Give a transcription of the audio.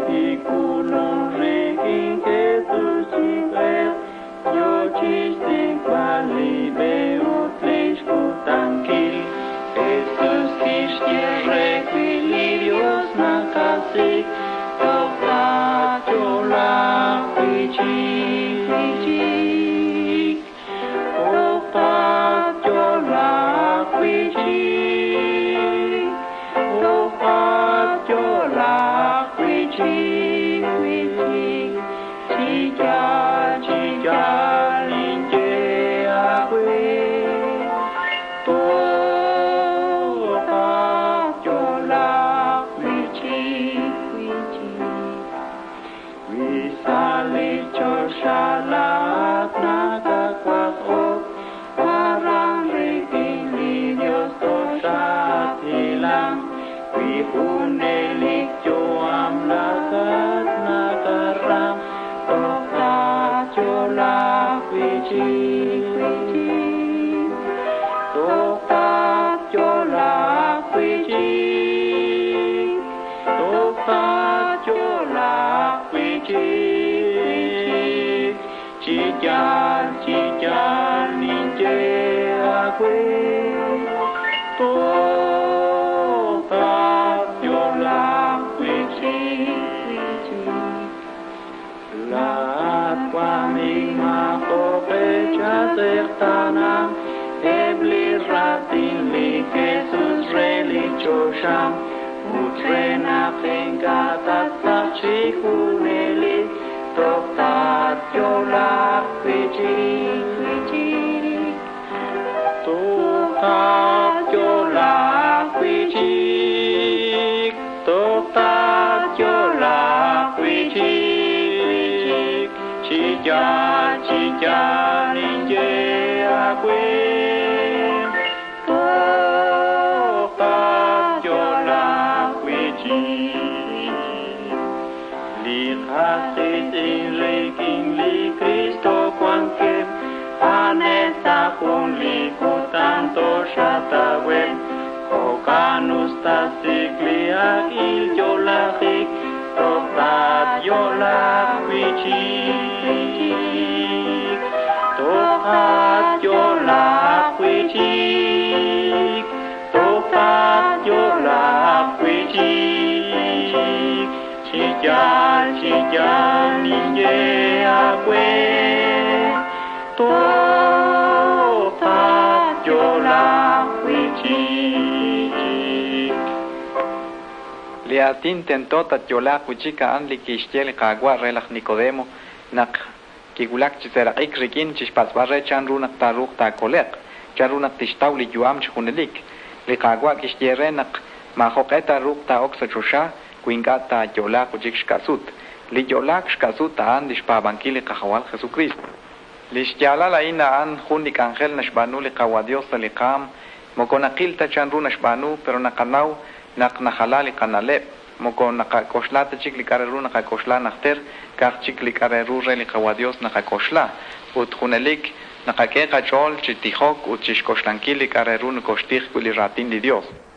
y culon rekin Jesús chiquer, yo chistin quali beutlich gutankil, Jesús kishtier requilirios nakasik, Tokta chola quichik, Tokta chola quichik, Tokta chola quichik, chicha chicha ninje agüe, Tokta chola quichik. Wisali choshalat nakakwakot, parang reking Dios toshat hilang, wihunelik joam lakat nakaram, tokta chola kwichik, tokta chola kwichik, tokta chola kwichik, chijan ninje agüe, tokta chola kwichik, lahat kwaming makopecha sertanam, ebli ratin li Jesus relichosham, utrena pengatat sachikuneli, toktat chola kwichik, toktat chola kwichik, toktat chola kwichik, chijan ninje agüe, toktat chola kwichik, li hasit in reking li Cristo quanquem, aneta kun li kutanto shatawem, kokanus tasikliak il jolachik, toktat yolak kwichik, toktat yolak kwichik, toktat yolak kwichik, chijan ninje agüe, toktat yolak kwichik. Liatin tentotat yolak kwichika an likishtiel kagwa relach Nicodemo, nak kigulak chiserak rikin chispasbarre chan runak taruk ta kolek, chan runak tishtaw li yuam chihunelik, li kagwa kishtiere nak mahoketa ruk ta oksachusha, kuingata yolak kwichik shkasut, li yolak shkasut ta an lishpabankili kahawal Jesucristo. Lishtiala la ina an junik angel nashbanu li kawadios talikam, mokonakil ta chan ru nashbanu, pero nakanaw nak nahala li kanalep, moko nakakoshla ta chik li kareru nakakoshla nakter, kak chik li kareru re li kawadios nakakoshla, ut junelik nakake kachol chitihok ut chishkoshlanki li kareru nkoshtik li ratin li Dios.